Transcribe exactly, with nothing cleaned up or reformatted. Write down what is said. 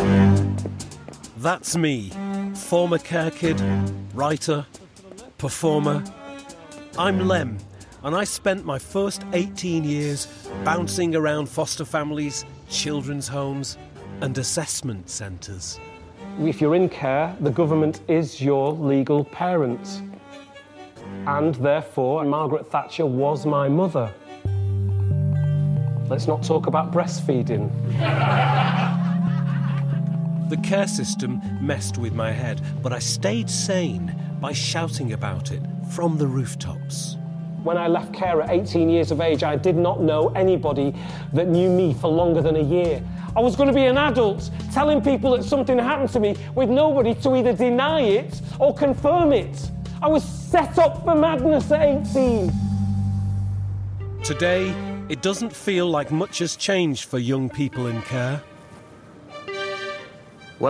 That's me, former care kid, writer, performer. I'm Lem, and I spent my first eighteen years bouncing around foster families, children's homes and assessment centres. If you're in care, the government is your legal parent. And therefore, Margaret Thatcher was my mother. Let's not talk about breastfeeding. The care system messed with my head, but I stayed sane by shouting about it from the rooftops. When I left care at eighteen years of age, I did not know anybody that knew me for longer than a year. I was going to be an adult, telling people that something happened to me with nobody to either deny it or confirm it. I was set up for madness at eighteen. Today, it doesn't feel like much has changed for young people in care.